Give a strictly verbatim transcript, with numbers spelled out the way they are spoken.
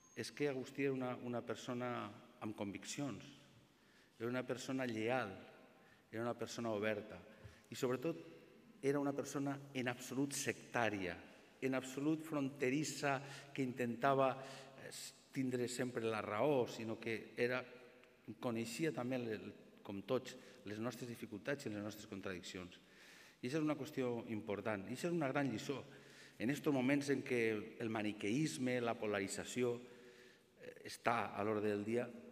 és que Agustí era una, una persona amb conviccions, era una persona lleal, era una persona oberta i sobretot era una persona en absolut sectària, en absolut fronterissa, que intentava tindre sempre la raó, sinó que era, coneixia també, com tots, les nostres dificultats i les nostres contradiccions. I això és una qüestió important, i això és una gran lliçó. En aquests moments en què el maniqueisme, la polarització està a l'ordre del dia,